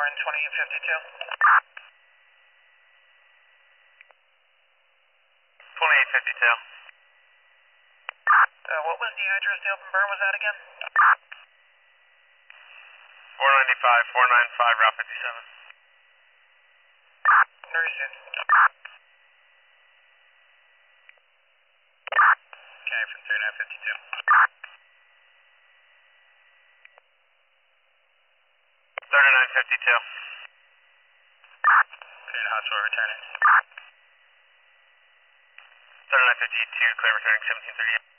Warren 2852. 2852. What was the address the open burn was at again? 495, 495, Route 57. Nursing. Okay, from 3952. 3952. Clear to hospital, returning. 3952, clear returning 1738.